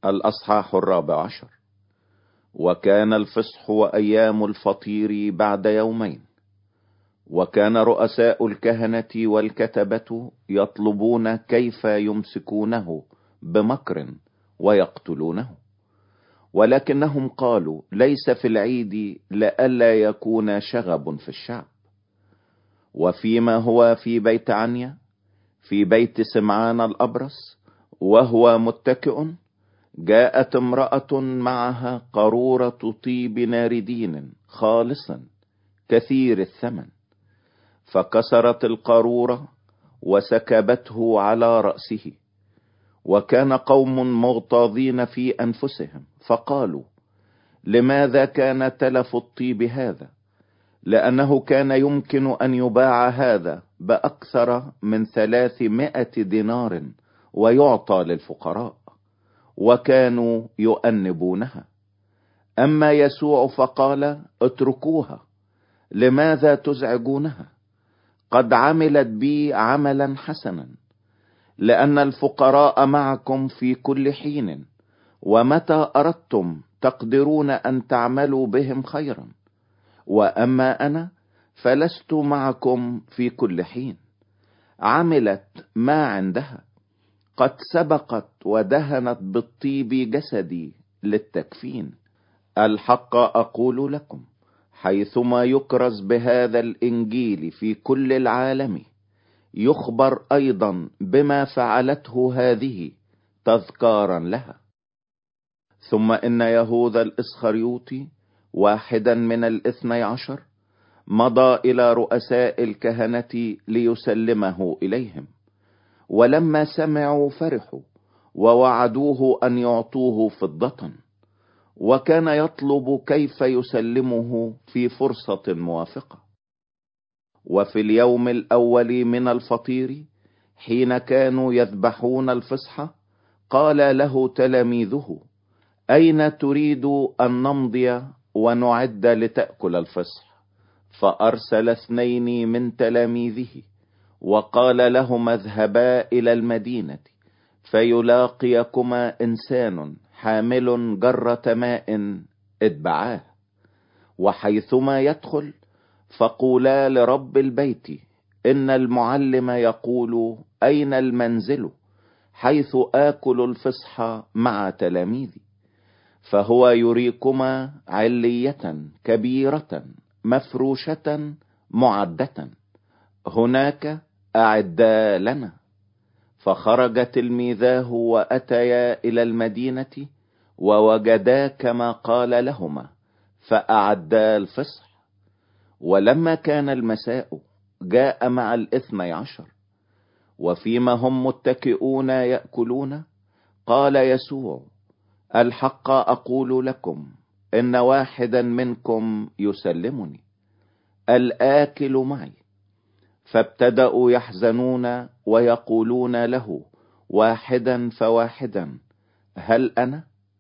الأصحاح 14. وكان الفصح وأيام الفطير بعد يومين، وكان رؤساء الكهنة والكتبة يطلبون كيف يمسكونه بمكر ويقتلونه، ولكنهم قالوا ليس في العيد لئلا يكون شغب في الشعب. وفيما هو في بيت عنيا في بيت سمعان الأبرص وهو متكئ، جاءت امرأة معها قارورة طيب ناردين خالص كثير الثمن، فكسرت القارورة وسكبته على رأسه. وكان قوم مغتاظين في أنفسهم فقالوا لماذا كان تلف الطيب هذا؟ لأنه كان يمكن أن يباع هذا بأكثر من 300 دينار ويعطى للفقراء، وكانوا يؤنبونها. أما يسوع فقال اتركوها، لماذا تزعجونها؟ قد عملت بي عملا حسنا، لأن الفقراء معكم في كل حين، ومتى أردتم تقدرون أن تعملوا بهم خيرا، وأما أنا فلست معكم في كل حين. عملت ما عندها، قد سبقت ودهنت بالطيب جسدي للتكفين. الحق أقول لكم، حيثما يكرز بهذا الإنجيل في كل العالم، يخبر أيضا بما فعلته هذه تذكارا لها. ثم إن يهوذا الإسخريوطي واحدا من 12 مضى إلى رؤساء الكهنة ليسلمه إليهم، ولما سمعوا فرحوا ووعدوه أن يعطوه فضة، وكان يطلب كيف يسلمه في فرصة موافقة. وفي اليوم الأول من الفطير حين كانوا يذبحون الفصح، قال له تلاميذه أين تريد أن نمضي ونعد لتأكل الفصح؟ فأرسل 2 من تلاميذه وقال لهما اذهبا إلى المدينة فيلاقيكما إنسان حامل جرة ماء اتبعاه، وحيثما يدخل فقولا لرب البيت إن المعلم يقول أين المنزل حيث آكل الفصح مع تلاميذي؟ فهو يريكما علية كبيرة مفروشة معدة، هناك أعدا لنا. فخرج تلميذاه وأتيا إلى المدينة ووجدا كما قال لهما، فأعدا الفصح. ولما كان المساء جاء مع 12، وفيما هم متكئون يأكلون قال يسوع الحق أقول لكم إن واحدا منكم يسلمني، الآكل معي. فابتدأوا يحزنون ويقولون له واحدا فواحدا هل أنا؟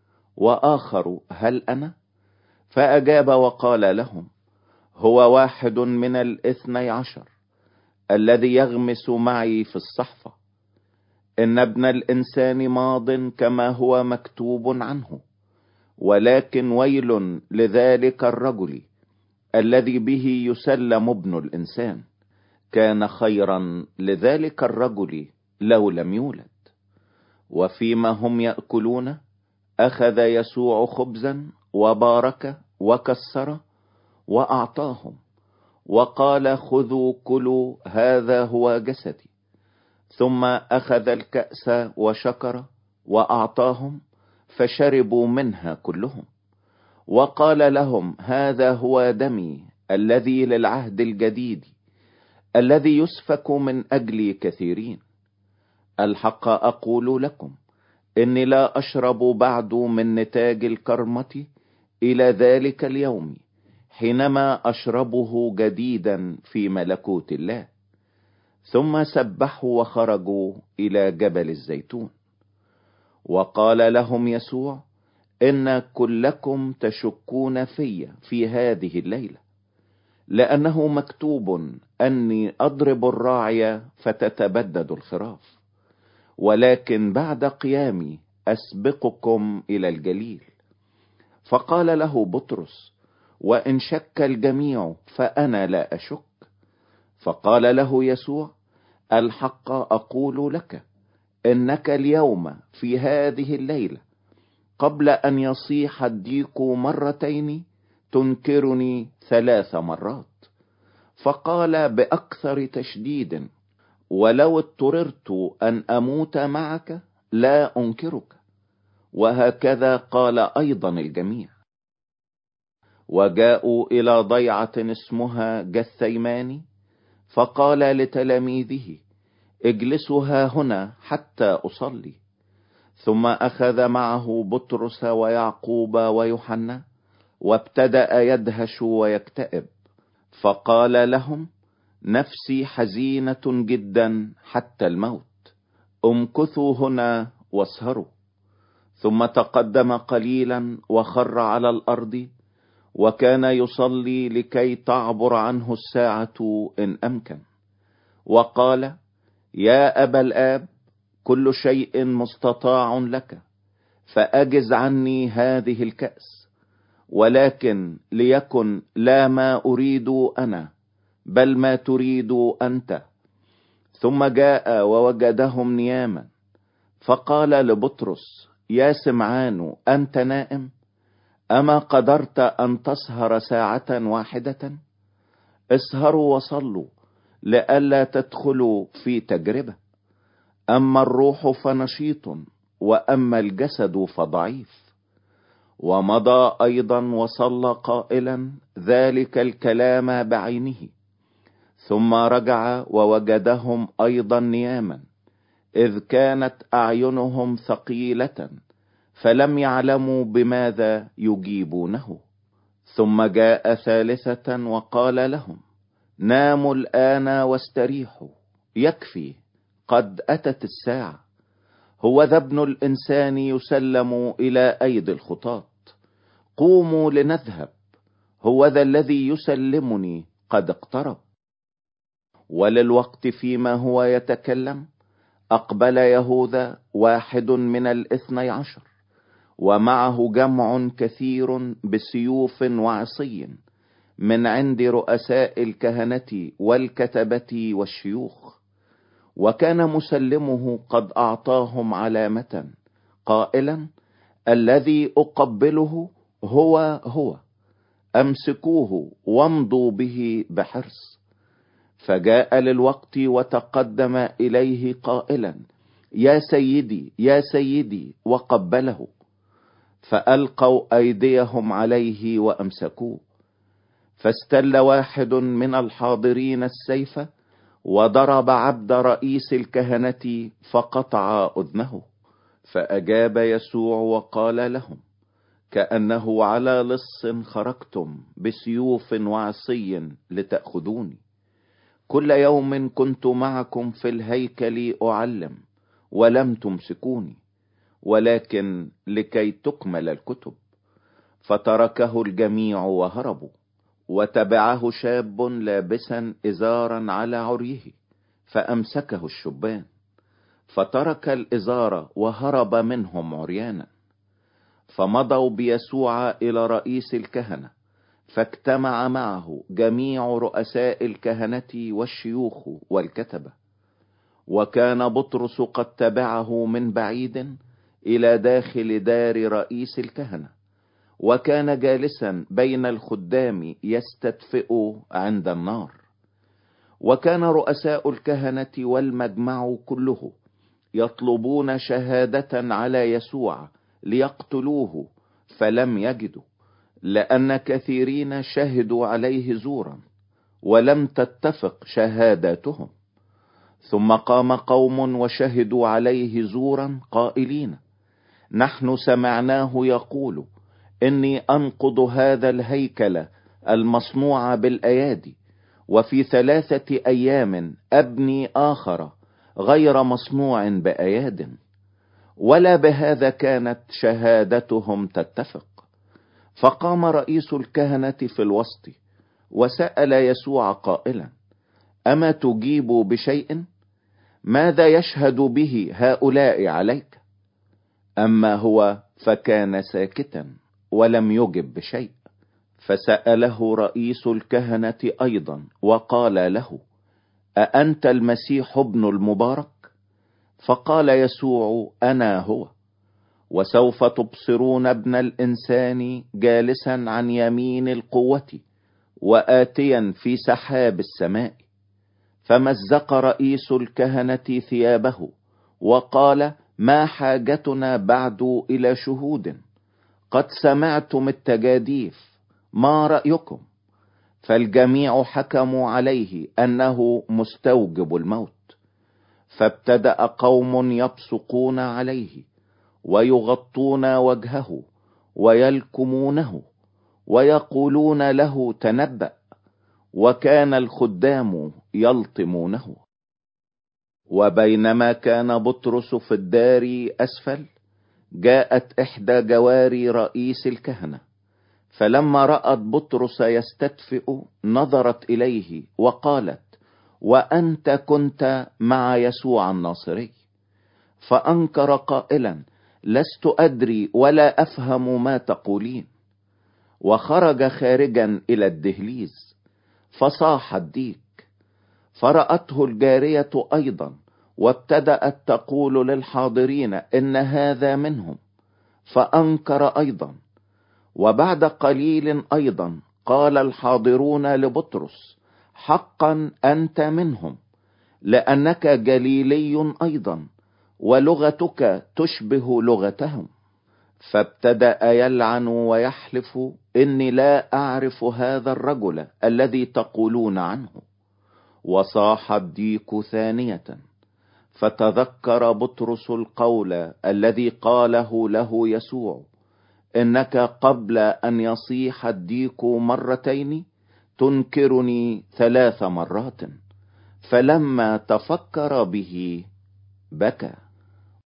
وآخر هل أنا؟ فأجاب وقال لهم هو واحد من 12 الذي يغمس معي في الصحفة. إن ابن الإنسان ماض كما هو مكتوب عنه، ولكن ويل لذلك الرجل الذي به يسلم ابن الإنسان. كان خيرا لذلك الرجل لو لم يولد. وفيما هم يأكلون أخذ يسوع خبزا وبارك وكسر وأعطاهم، وقال خذوا كلوا هذا هو جسدي. ثم أخذ الكأس وشكر وأعطاهم، فشربوا منها كلهم، وقال لهم هذا هو دمي الذي للعهد الجديد الذي يسفك من أجل كثيرين. الحق أقول لكم إني لا أشرب بعد من نتاج الكرمة إلى ذلك اليوم حينما أشربه جديدا في ملكوت الله. ثم سبحوا وخرجوا إلى جبل الزيتون. وقال لهم يسوع إن كلكم تشكون في هذه الليلة، لأنه مكتوب أني أضرب الراعي فتتبدد الخراف، ولكن بعد قيامي أسبقكم إلى الجليل. فقال له بطرس: وإن شك الجميع فأنا لا أشك. فقال له يسوع: الحق أقول لك إنك اليوم في هذه الليلة قبل أن يصيح الديك مرتين تنكرني 3 مرات. فقال بأكثر تشديد: ولو اضطررت أن أموت معك لا أنكرك. وهكذا قال أيضا الجميع. وجاءوا إلى ضيعة اسمها جثيماني، فقال لتلاميذه: اجلسوا ها هنا حتى أصلي. ثم أخذ معه بطرس ويعقوب ويوحنا، وابتدأ يدهش ويكتئب، فقال لهم: نفسي حزينة جدا حتى الموت، امكثوا هنا واسهروا. ثم تقدم قليلا وخر على الأرض، وكان يصلي لكي تعبر عنه الساعة إن أمكن، وقال: يا أبا الآب، كل شيء مستطاع لك، فأجز عني هذه الكأس، ولكن ليكن لا ما أريد أنا بل ما تريد أنت. ثم جاء ووجدهم نياما، فقال لبطرس: يا سمعان، أنت نائم؟ أما قدرت أن تسهر 1 ساعة؟ اسهروا وصلوا لئلا تدخلوا في تجربة. أما الروح فنشيط، وأما الجسد فضعيف. ومضى أيضا وصلى قائلا ذلك الكلام بعينه. ثم رجع ووجدهم أيضا نياما، إذ كانت أعينهم ثقيلة، فلم يعلموا بماذا يجيبونه. ثم جاء 3 وقال لهم: ناموا الآن واستريحوا، يكفي، قد أتت الساعة. هو ذا ابن الإنسان يسلم إلى أيدي الخطاة، قوموا لنذهب، هو ذا الذي يسلمني قد اقترب. وللوقت فيما هو يتكلم أقبل يهوذا، واحد من 12، ومعه جمع كثير بسيوف وعصي من عند رؤساء الكهنة والكتبة والشيوخ. وكان مسلمه قد أعطاهم علامة قائلا: الذي أقبله هو، أمسكوه وامضوا به بحرص. فجاء للوقت وتقدم إليه قائلا: يا سيدي، يا سيدي، وقبله. فألقوا أيديهم عليه وأمسكوه. فاستل واحد من الحاضرين السيف، وضرب عبد رئيس الكهنة فقطع أذنه. فأجاب يسوع وقال لهم: كأنه على لص خرجتم بسيوف وعصي لتأخذوني. كل يوم كنت معكم في الهيكل أعلم ولم تمسكوني، ولكن لكي تكمل الكتب. فتركه الجميع وهربوا. وتبعه شاب لابسا إزارا على عريه، فأمسكه الشبان، فترك الإزار وهرب منهم عريانا. فمضوا بيسوع إلى رئيس الكهنة، فاجتمع معه جميع رؤساء الكهنة والشيوخ والكتبة. وكان بطرس قد تبعه من بعيد إلى داخل دار رئيس الكهنة، وكان جالسا بين الخدام يستدفئ عند النار. وكان رؤساء الكهنة والمجمع كله يطلبون شهادة على يسوع ليقتلوه، فلم يجدوا، لأن كثيرين شهدوا عليه زورا، ولم تتفق شهاداتهم. ثم قام قوم وشهدوا عليه زورا قائلين: نحن سمعناه يقول: إني أنقض هذا الهيكل المصنوع بالأيادي، وفي 3 أيام أبني آخر غير مصنوع بأياد. ولا بهذا كانت شهادتهم تتفق. فقام رئيس الكهنة في الوسط وسأل يسوع قائلا: أما تجيب بشيء؟ ماذا يشهد به هؤلاء عليك؟ أما هو فكان ساكتا ولم يجب بشيء. فسأله رئيس الكهنة أيضا وقال له: أأنت المسيح ابن المبارك؟ فقال يسوع: أنا هو. وسوف تبصرون ابن الإنسان جالسا عن يمين القوة وآتيا في سحاب السماء. فمزق رئيس الكهنة ثيابه وقال: ما حاجتنا بعد إلى شهود؟ قد سمعتم التجاديف، ما رأيكم؟ فالجميع حكموا عليه أنه مستوجب الموت. فابتدأ قوم يبصقون عليه ويغطون وجهه ويلكمونه ويقولون له: تنبأ. وكان الخدام يلطمونه. وبينما كان بطرس في الدار أسفل، جاءت إحدى جواري رئيس الكهنة، فلما رأت بطرس يستدفئ نظرت إليه وقالت: وأنت كنت مع يسوع الناصري. فأنكر قائلا: لست أدري ولا أفهم ما تقولين. وخرج خارجا إلى الدهليز فصاح الديك. فرأته الجارية أيضا وابتدأت تقول للحاضرين: إن هذا منهم. فأنكر أيضا. وبعد قليل أيضا قال الحاضرون لبطرس: حقا أنت منهم، لأنك جليلي أيضا، ولغتك تشبه لغتهم. فابتدأ يلعن ويحلف: إني لا أعرف هذا الرجل الذي تقولون عنه. وصاح الديك ثانية. فتذكر بطرس القول الذي قاله له يسوع: إنك قبل أن يصيح الديك مرتين تنكرني 3 مرات. فلما تفكر به بكى.